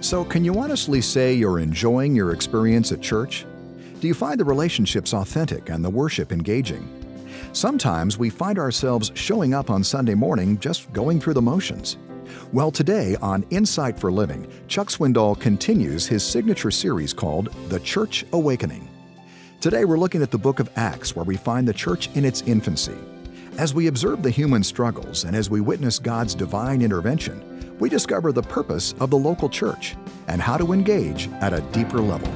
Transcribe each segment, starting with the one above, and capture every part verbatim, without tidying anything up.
So, can you honestly say you're enjoying your experience at church? Do you find the relationships authentic and the worship engaging? Sometimes we find ourselves showing up on Sunday morning just going through the motions. Well, today on Insight for Living, Chuck Swindoll continues his signature series called The Church Awakening. Today we're looking at the book of Acts, where we find the church in its infancy. As we observe the human struggles and as we witness God's divine intervention, we discover the purpose of the local church and how to engage at a deeper level.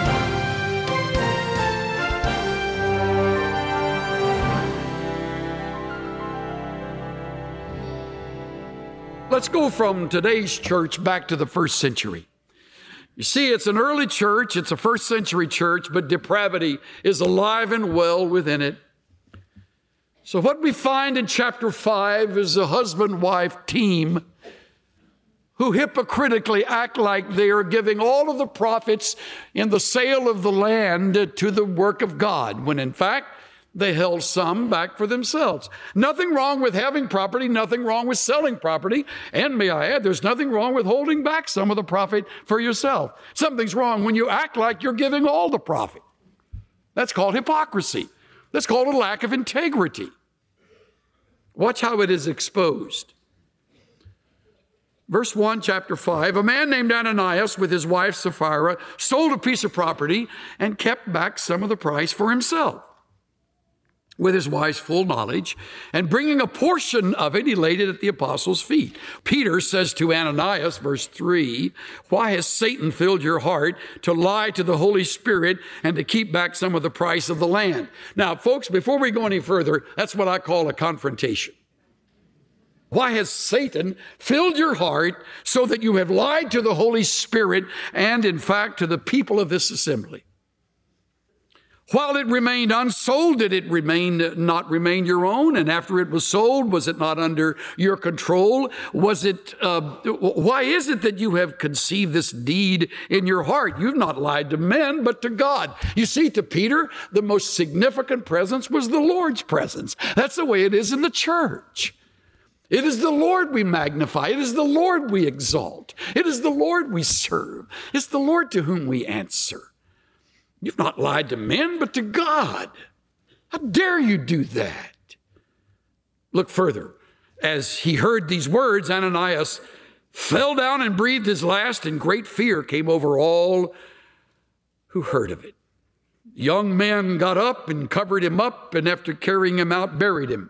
Let's go from today's church back to the first century. You see, it's an early church, it's a first century church, but depravity is alive and well within it. So what we find in chapter five is a husband-wife team who hypocritically act like they are giving all of the profits in the sale of the land to the work of God, when in fact, they held some back for themselves. Nothing wrong with having property, nothing wrong with selling property, and may I add, there's nothing wrong with holding back some of the profit for yourself. Something's wrong when you act like you're giving all the profit. That's called hypocrisy. That's called a lack of integrity. Watch how it is exposed. Verse one, chapter five, a man named Ananias with his wife Sapphira sold a piece of property and kept back some of the price for himself. With his wife's full knowledge, and bringing a portion of it, he laid it at the apostles' feet. Peter says to Ananias, verse three, why has Satan filled your heart to lie to the Holy Spirit and to keep back some of the price of the land? Now, folks, before we go any further, that's what I call a confrontation. Why has Satan filled your heart so that you have lied to the Holy Spirit and, in fact, to the people of this assembly? While it remained unsold, did it remain not remain your own? And after it was sold, was it not under your control? Was it, uh, why is it that you have conceived this deed in your heart? You've not lied to men, but to God. You see, to Peter, the most significant presence was the Lord's presence. That's the way it is in the church. It is the Lord we magnify. It is the Lord we exalt. It is the Lord we serve. It's the Lord to whom we answer. You've not lied to men, but to God. How dare you do that? Look further. As he heard these words, Ananias fell down and breathed his last, and great fear came over all who heard of it. Young men got up and covered him up, and after carrying him out, buried him.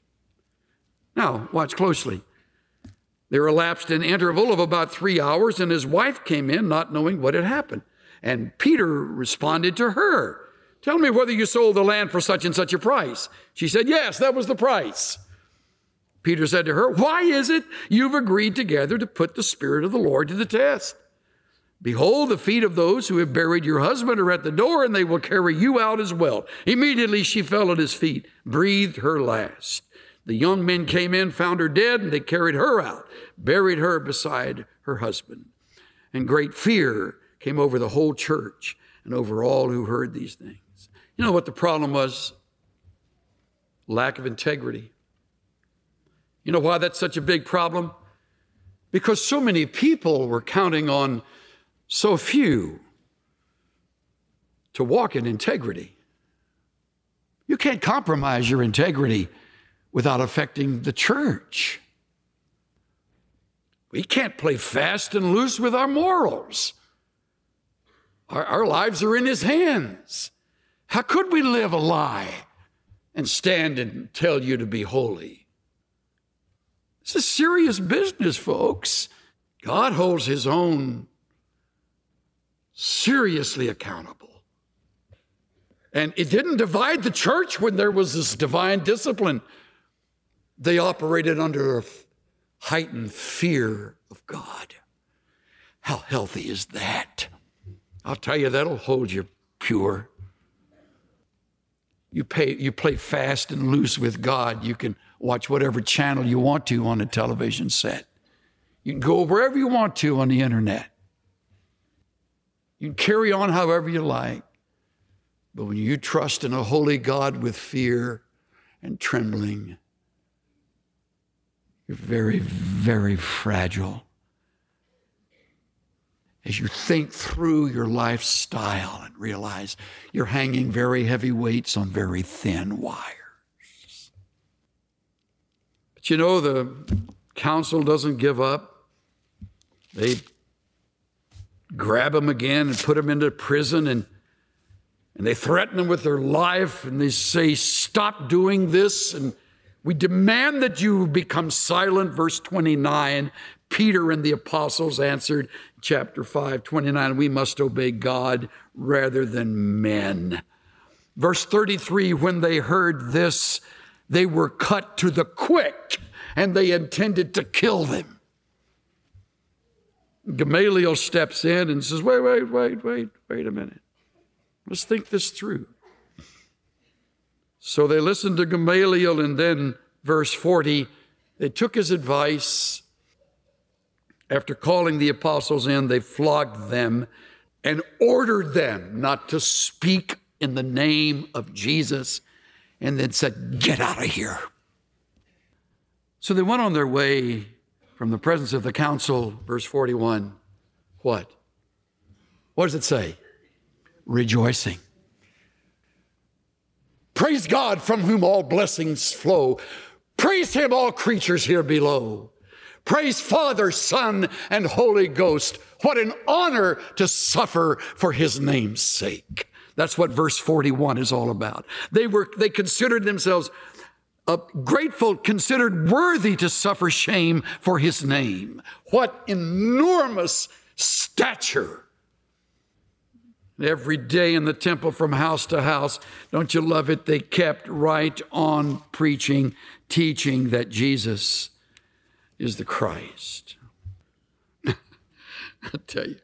Now, watch closely. There elapsed an interval of about three hours, and his wife came in, not knowing what had happened. And Peter responded to her, tell me whether you sold the land for such and such a price. She said, yes, that was the price. Peter said to her, why is it you've agreed together to put the Spirit of the Lord to the test? Behold, the feet of those who have buried your husband are at the door, and they will carry you out as well. Immediately she fell at his feet, breathed her last. The young men came in, found her dead, and they carried her out, buried her beside her husband. And great fear came over the whole church and over all who heard these things. You know what the problem was? Lack of integrity. You know why that's such a big problem? Because so many people were counting on so few to walk in integrity. You can't compromise your integrity without affecting the church. We can't play fast and loose with our morals. Our, our lives are in his hands. How could we live a lie and stand and tell you to be holy? This is serious business, folks. God holds his own seriously accountable. And it didn't divide the church when there was this divine discipline. They operated under a heightened fear of God. How healthy is that? I'll tell you, that'll hold you pure. You, pay, you play fast and loose with God. You can watch whatever channel you want to on a television set. You can go wherever you want to on the internet. You can carry on however you like. But when you trust in a holy God with fear and trembling, you're very, very fragile. as you think through your lifestyle and realize you're hanging very heavy weights on very thin wires. But you know, the council doesn't give up. They grab him again and put him into prison, and, and they threaten him with their life, and they say, stop doing this, and we demand that you become silent. Verse twenty-nine, Peter and the apostles answered, chapter five, twenty-nine, we must obey God rather than men. Verse thirty-three, when they heard this, they were cut to the quick, and they intended to kill them. Gamaliel steps in and says, wait, wait, wait, wait, wait a minute. Let's think this through. So they listened to Gamaliel, and then verse forty, they took his advice. After calling the apostles in, they flogged them and ordered them not to speak in the name of Jesus, and then said, get out of here. So they went on their way from the presence of the council, verse forty-one. What? What does it say? Rejoicing. Praise God, from whom all blessings flow. Praise him, all creatures here below. Praise Father, Son, and Holy Ghost. What an honor to suffer for his name's sake. That's what verse forty-one is all about. They were, they considered themselves uh, grateful, considered worthy to suffer shame for his name. What enormous stature. Every day in the temple from house to house, don't you love it? They kept right on preaching, teaching that Jesus is the Christ. I tell you,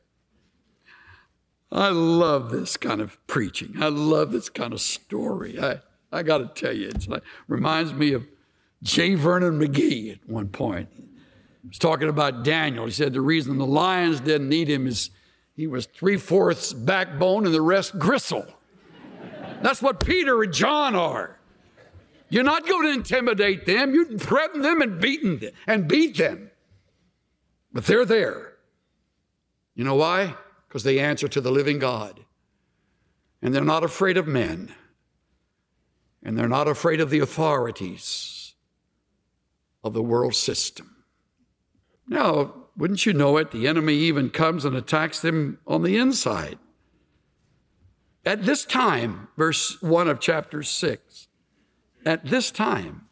I love this kind of preaching. I love this kind of story. I, I got to tell you, it like, reminds me of J. Vernon McGee at one point. He was talking about Daniel. He said the reason the lions didn't eat him is he was three-fourths backbone and the rest gristle. That's what Peter and John are. You're not going to intimidate them. You threaten them and beat them and beat them. But they're there. You know why? Because they answer to the living God. And they're not afraid of men. And they're not afraid of the authorities of the world system. Now, wouldn't you know it, the enemy even comes and attacks them on the inside. At this time, verse one of chapter six, at this time,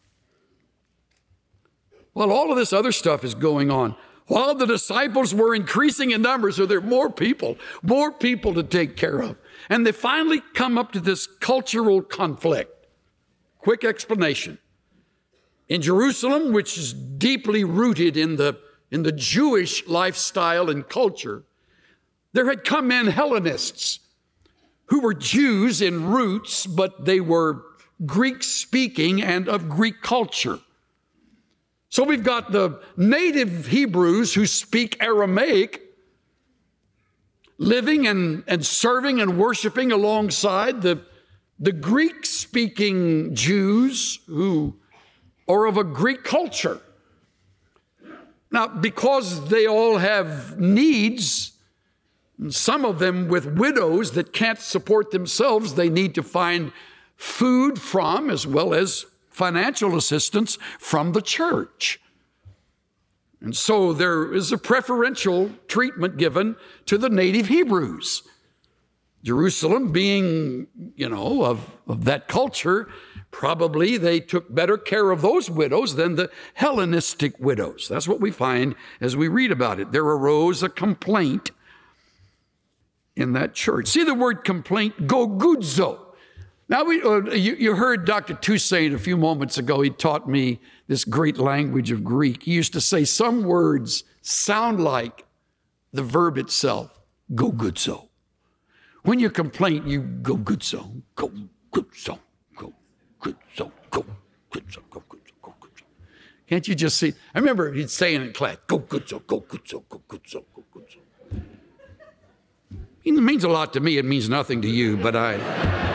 while all of this other stuff is going on, while the disciples were increasing in numbers, so there are more people, more people to take care of. And they finally come up to this cultural conflict. Quick explanation. In Jerusalem, which is deeply rooted in the in the Jewish lifestyle and culture, there had come in Hellenists who were Jews in roots, but they were Greek-speaking and of Greek culture. So we've got the native Hebrews who speak Aramaic living and, and serving and worshiping alongside the, the Greek-speaking Jews who are of a Greek culture. Now, because they all have needs, some of them with widows that can't support themselves, they need to find food from, as well as financial assistance from the church. And so there is a preferential treatment given to the native Hebrews. Jerusalem being, you know, of, of that culture, probably they took better care of those widows than the Hellenistic widows. That's what we find as we read about it. There arose a complaint in that church. See the word complaint, gogudzo. Now, we, uh, you, you heard Doctor Toussaint a few moments ago. He taught me this great language of Greek. He used to say some words sound like the verb itself, gogudzo. When you complain, you go gogudzo, go gogudzo, go gogudzo, go gogudzo, go gogudzo, go gogudzo. Can't you just see? I remember he'd say in class, go gogudzo, go gogudzo, go gogudzo, go gogudzo. It means a lot to me. It means nothing to you, but I.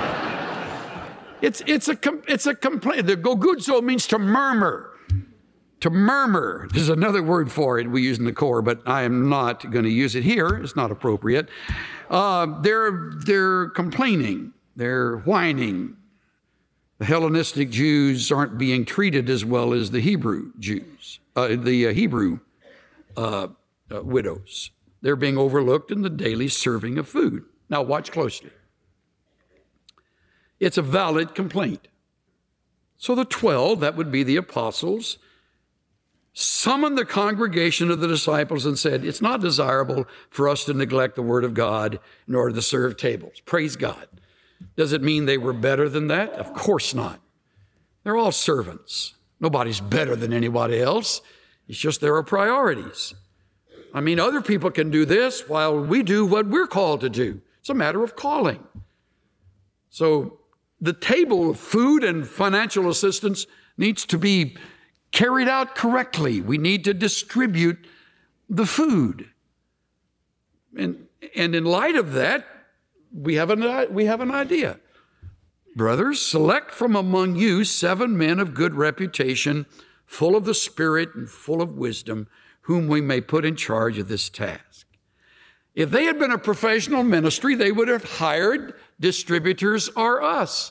It's it's a it's a complaint. The gogudzo means to murmur. To murmur. There's another word for it we use in the core, but I am not going to use it here. It's not appropriate. Uh, they're, they're complaining. They're whining. The Hellenistic Jews aren't being treated as well as the Hebrew Jews, uh, the uh, Hebrew uh, uh, widows. They're being overlooked in the daily serving of food. Now watch closely. It's a valid complaint. So the twelve, that would be the apostles, summoned the congregation of the disciples and said, it's not desirable for us to neglect the word of God in order to serve tables. Praise God. Does it mean they were better than that? Of course not. They're all servants. Nobody's better than anybody else. It's just there are priorities. I mean, other people can do this while we do what we're called to do. It's a matter of calling. So the table of food and financial assistance needs to be carried out correctly. We need to distribute the food. And, and in light of that, we have, an, we have an idea. Brothers, select from among you seven men of good reputation, full of the Spirit and full of wisdom, whom we may put in charge of this task. If they had been a professional ministry, they would have hired distributors or us,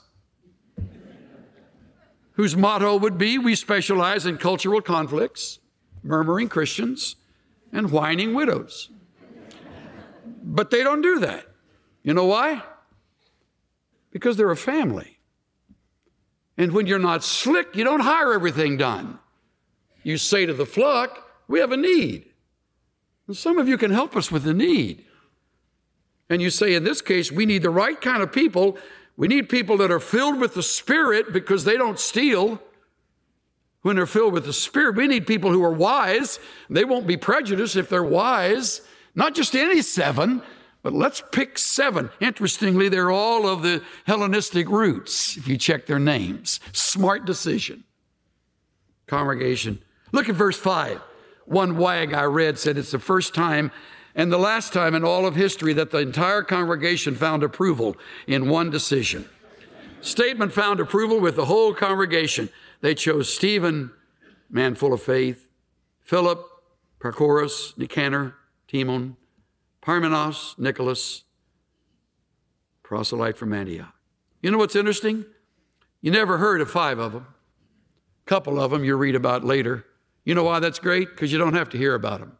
whose motto would be, we specialize in cultural conflicts, murmuring Christians, and whining widows. But they don't do that. You know why? Because they're a family. And when you're not slick, you don't hire everything done. You say to the flock, we have a need. And some of you can help us with the need. And you say, in this case, we need the right kind of people. We need people that are filled with the Spirit because they don't steal. When they're filled with the Spirit, we need people who are wise. They won't be prejudiced if they're wise. Not just any seven, but let's pick seven. Interestingly, they're all of the Hellenistic roots, if you check their names. Smart decision. Congregation. Look at verse five. One wag I read said it's the first time and the last time in all of history that the entire congregation found approval in one decision. Statement found approval with the whole congregation. They chose Stephen, man full of faith, Philip, Prochorus, Nicanor, Timon, Parmenas, Nicholas, proselyte from Antioch. You know what's interesting? You never heard of five of them. A couple of them you read about later. You know why that's great? Because you don't have to hear about them.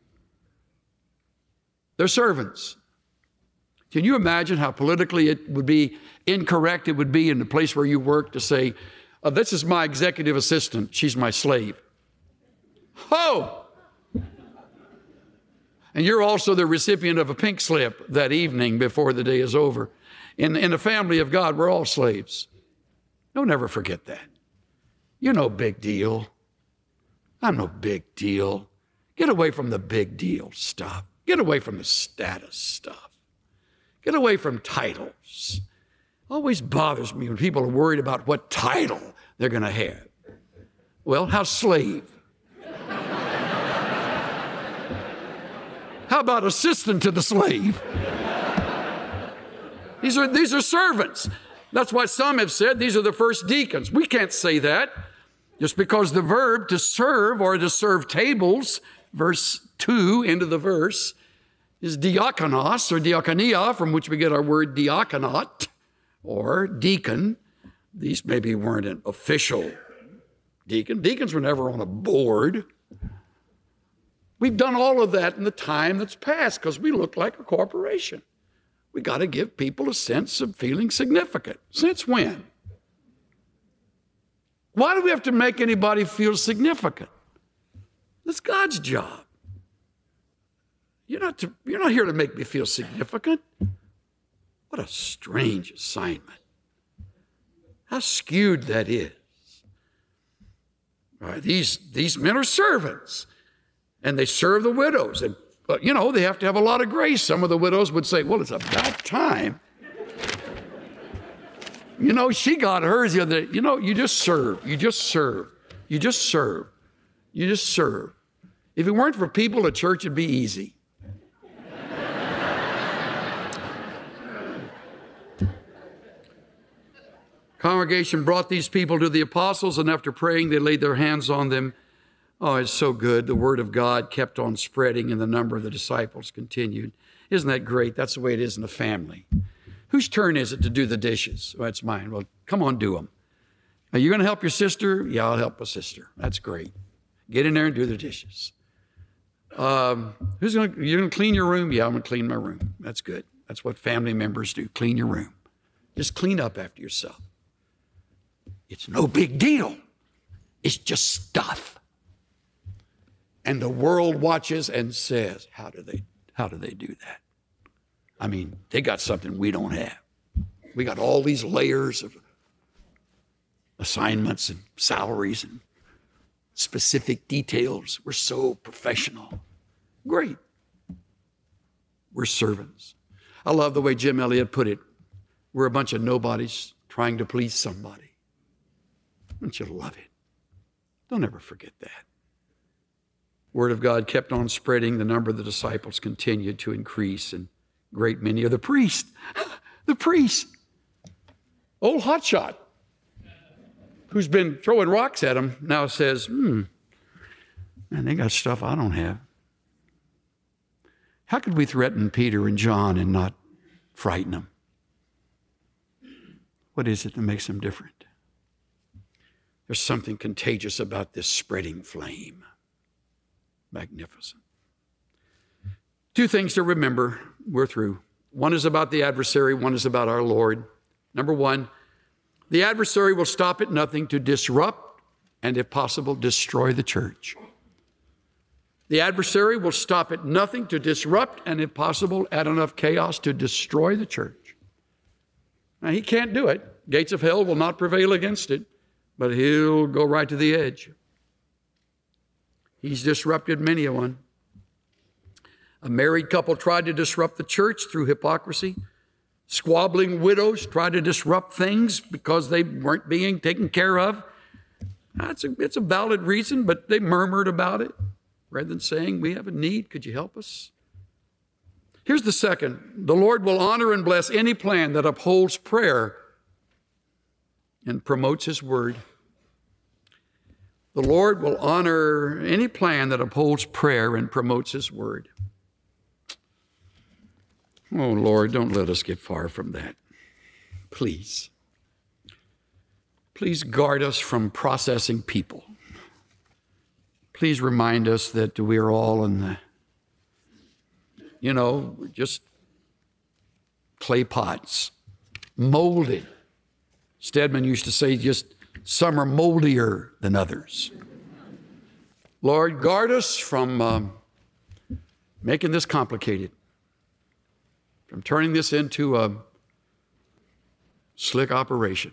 They're servants. Can you imagine how politically it would be incorrect it would be in the place where you work to say, oh, this is my executive assistant, she's my slave. Oh! And you're also the recipient of a pink slip that evening before the day is over. In, in the family of God, we're all slaves. Don't ever forget that. You're no big deal. I'm no big deal. Get away from the big deal stuff. Get away from the status stuff. Get away from titles. Always bothers me when people are worried about what title they're going to have. Well, how's slave? How about assistant to the slave? These are, these are servants. That's why some have said these are the first deacons. We can't say that just because the verb to serve or to serve tables, verse two into the verse, is diakonos or diakonia, from which we get our word diakonot or deacon. These maybe weren't an official deacon. Deacons were never on a board. We've done all of that in the time that's passed because we look like a corporation. We got to give people a sense of feeling significant. Since when? Why do we have to make anybody feel significant? That's God's job. You're not, to, you're not here to make me feel significant. What a strange assignment. How skewed that is. All right, these, these men are servants. And they serve the widows. And, but, you know, they have to have a lot of grace. Some of the widows would say, well, it's about time. You know, she got hers the other day. You know, you just serve. You just serve. You just serve. You just serve. If it weren't for people, the church would be easy. Congregation brought these people to the apostles, and after praying, they laid their hands on them Oh, it's so good. The word of God kept on spreading and the number of the disciples continued. Isn't that great? That's the way it is in a family. Whose turn is it to do the dishes? Well, it's mine. Well, come on, do them. Are you going to help your sister? Yeah, I'll help a sister. That's great. Get in there and do the dishes. Um, who's going to, you're going to clean your room? Yeah, I'm going to clean my room. That's good. That's what family members do. Clean your room. Just clean up after yourself. It's no big deal. It's just stuff. And the world watches and says, how do they, how do they do that? I mean, they got something we don't have. We got all these layers of assignments and salaries and specific details. We're so professional. Great. We're servants. I love the way Jim Elliot put it. We're a bunch of nobodies trying to please somebody. Don't you love it? Don't ever forget that. Word of God kept on spreading. The number of the disciples continued to increase, and great many of the priests, the priest, old hotshot, who's been throwing rocks at him, now says, hmm, man, they got stuff I don't have. How could we threaten Peter and John and not frighten them? What is it that makes them different? There's something contagious about this spreading flame. Magnificent. Two things to remember. We're through. One is about the adversary. One is about our Lord. Number one, the adversary will stop at nothing to disrupt and, if possible, destroy the church. The adversary will stop at nothing to disrupt and, if possible, add enough chaos to destroy the church. Now, he can't do it. Gates of hell will not prevail against it, but he'll go right to the edge. He's disrupted many a one. A married couple tried to disrupt the church through hypocrisy. Squabbling widows tried to disrupt things because they weren't being taken care of. That's a, it's a valid reason, but they murmured about it rather than saying, we have a need, could you help us? Here's the second. The Lord will honor and bless any plan that upholds prayer and promotes his word. The Lord will honor any plan that upholds prayer and promotes his word. Oh, Lord, don't let us get far from that. Please. Please guard us from processing people. Please remind us that we are all in the, you know, just clay pots, molded. Stedman used to say just some are moldier than others. Lord, guard us from um, making this complicated, from turning this into a slick operation.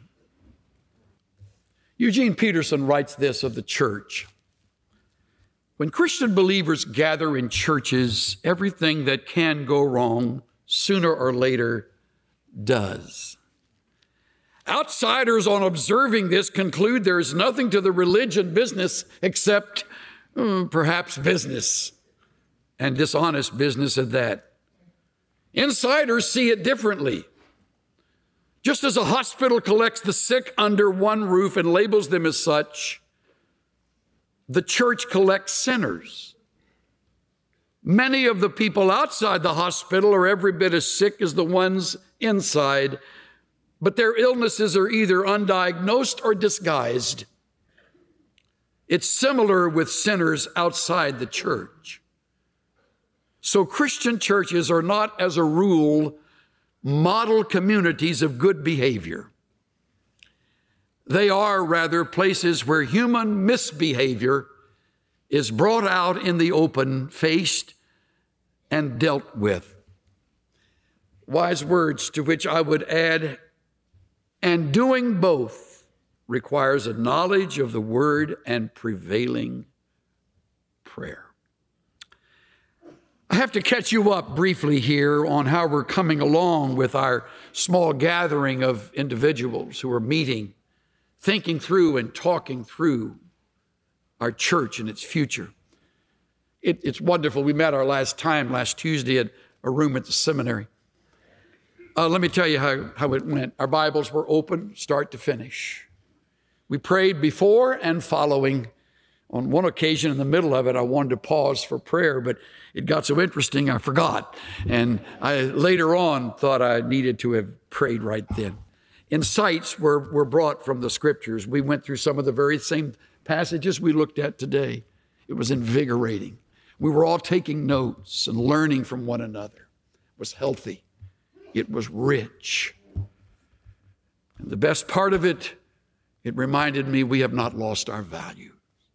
Eugene Peterson writes this of the church. When Christian believers gather in churches, everything that can go wrong sooner or later does. Outsiders on observing this conclude there is nothing to the religion business except mm, perhaps business, and dishonest business at that. Insiders see it differently. Just as a hospital collects the sick under one roof and labels them as such, the church collects sinners. Many of the people outside the hospital are every bit as sick as the ones inside, but their illnesses are either undiagnosed or disguised. It's similar with sinners outside the church. So Christian churches are not, as a rule, model communities of good behavior. They are, rather, places where human misbehavior is brought out in the open, faced, and dealt with. Wise words to which I would add, and doing both requires a knowledge of the word and prevailing prayer. I have to catch you up briefly here on how we're coming along with our small gathering of individuals who are meeting, thinking through and talking through our church and its future. It, it's wonderful. We met our last time last Tuesday at a room at the seminary. Uh, let me tell you how, how it went. Our Bibles were open, start to finish. We prayed before and following On one occasion in the middle of it, I wanted to pause for prayer, but it got so interesting I forgot. And I later on thought I needed to have prayed right then. Insights were, were brought from the scriptures. We went through some of the very same passages we looked at today. It was invigorating. We were all taking notes and learning from one another. It was healthy. It was rich. And the best part of it, it reminded me we have not lost our value.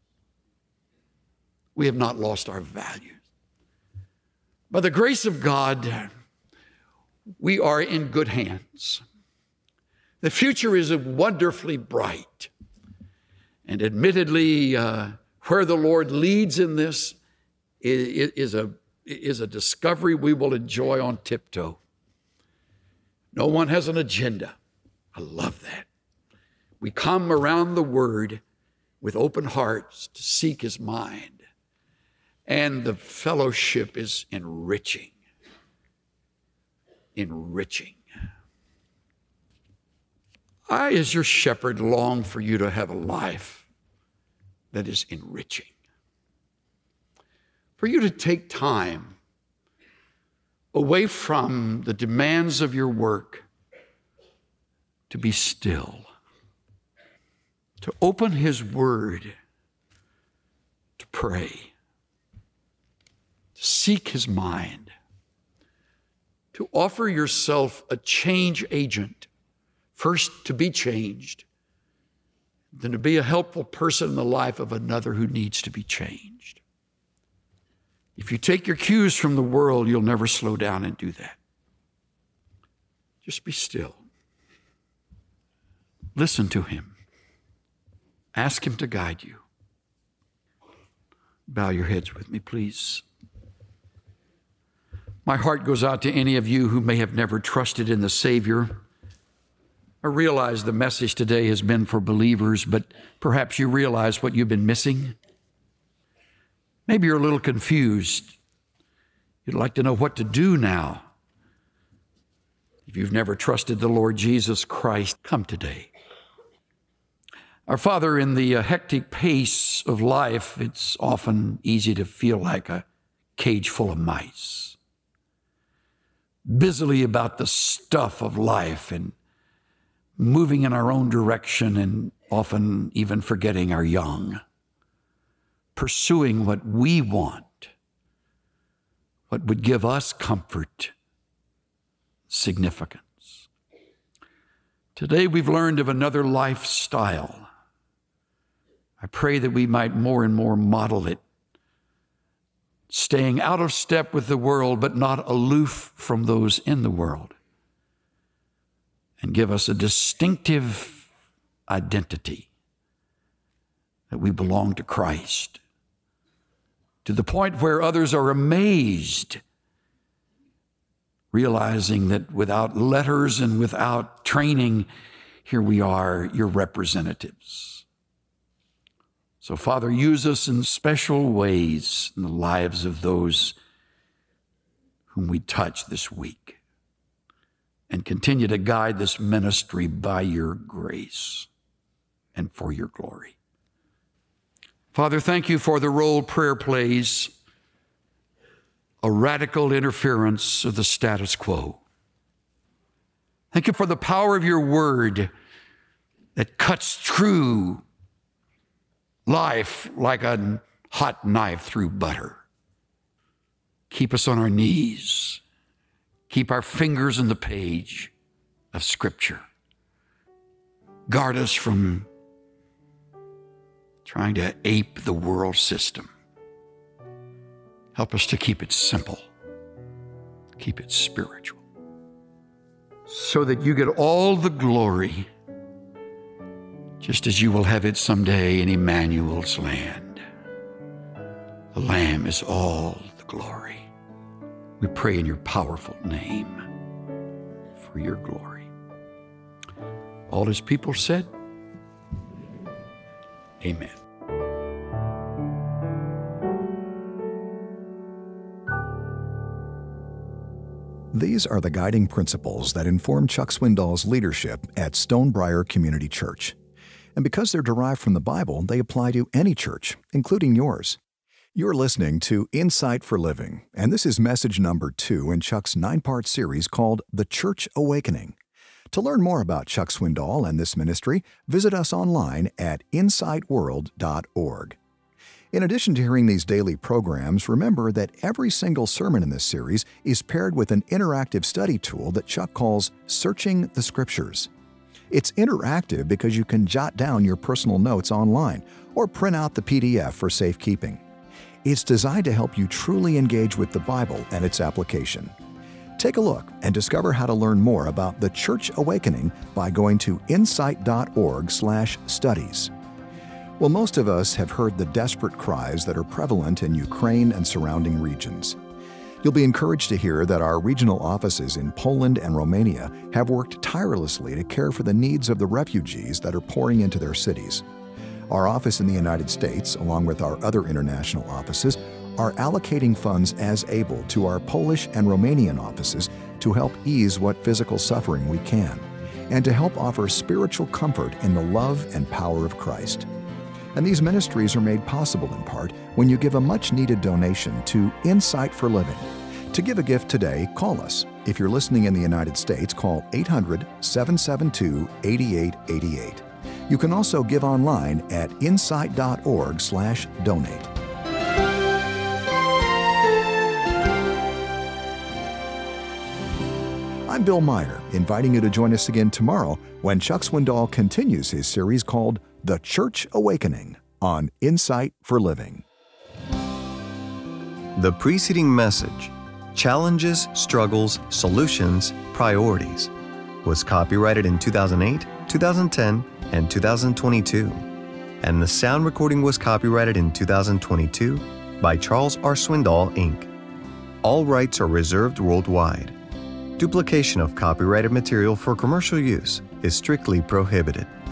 We have not lost our value. By the grace of God, we are in good hands. The future is wonderfully bright. And admittedly, uh, where the Lord leads in this is, is, a, is a discovery we will enjoy on tiptoe. No one has an agenda. I love that. We come around the Word with open hearts to seek His mind. And the fellowship is enriching. Enriching. I, as your shepherd, long for you to have a life that is enriching. For you to take time away from the demands of your work to be still, to open His Word, to pray, to seek His mind, to offer yourself a change agent, first to be changed, then to be a helpful person in the life of another who needs to be changed. If you take your cues from the world, you'll never slow down and do that. Just be still. Listen to Him. Ask Him to guide you. Bow your heads with me, please. My heart goes out to any of you who may have never trusted in the Savior. I realize the message today has been for believers, but perhaps you realize what you've been missing. Maybe you're a little confused. You'd like to know what to do now. If you've never trusted the Lord Jesus Christ, come today. Our Father, in the hectic pace of life, it's often easy to feel like a cage full of mice, busily about the stuff of life and moving in our own direction and often even forgetting our young, pursuing what we want, what would give us comfort, significance. Today we've learned of another lifestyle. I pray that we might more and more model it, staying out of step with the world, but not aloof from those in the world, and give us a distinctive identity that we belong to Christ, to the point where others are amazed, realizing that without letters and without training, here we are, your representatives. So, Father, use us in special ways in the lives of those whom we touch this week, and continue to guide this ministry by your grace and for your glory. Father, thank you for the role prayer plays, a radical interference of the status quo. Thank you for the power of your word that cuts through life like a hot knife through butter. Keep us on our knees. Keep our fingers in the page of Scripture. Guard us from trying to ape the world system. Help us to keep it simple. Keep it spiritual. So that you get all the glory, just as you will have it someday in Emmanuel's land. The Lamb is all the glory. We pray in your powerful name for your glory. All his people said, amen. These are the guiding principles that inform Chuck Swindoll's leadership at Stonebriar Community Church. And because they're derived from the Bible, they apply to any church, including yours. You're listening to Insight for Living, and this is message number two in Chuck's nine-part series called The Church Awakening. To learn more about Chuck Swindoll and this ministry, visit us online at insight world dot org. In addition to hearing these daily programs, remember that every single sermon in this series is paired with an interactive study tool that Chuck calls Searching the Scriptures. It's interactive because you can jot down your personal notes online or print out the P D F for safekeeping. It's designed to help you truly engage with the Bible and its application. Take a look and discover how to learn more about the Church Awakening by going to insight dot org slash studies. Well, most of us have heard the desperate cries that are prevalent in Ukraine and surrounding regions. You'll be encouraged to hear that our regional offices in Poland and Romania have worked tirelessly to care for the needs of the refugees that are pouring into their cities. Our office in the United States, along with our other international offices, are allocating funds as able to our Polish and Romanian offices to help ease what physical suffering we can, and to help offer spiritual comfort in the love and power of Christ. And these ministries are made possible in part when you give a much-needed donation to Insight for Living. To give a gift today, call us. If you're listening in the United States, call eight hundred, seven seven two, eight eight eight eight. You can also give online at insight dot org slash donate. I'm Bill Meyer, inviting you to join us again tomorrow when Chuck Swindoll continues his series called The Church Awakening on Insight for Living. The preceding message, Challenges, Struggles, Solutions, Priorities, was copyrighted in two thousand eight, two thousand ten, and two thousand twenty-two, and the sound recording was copyrighted in two thousand twenty-two by Charles R. Swindoll, Incorporated. All rights are reserved worldwide. Duplication of copyrighted material for commercial use is strictly prohibited.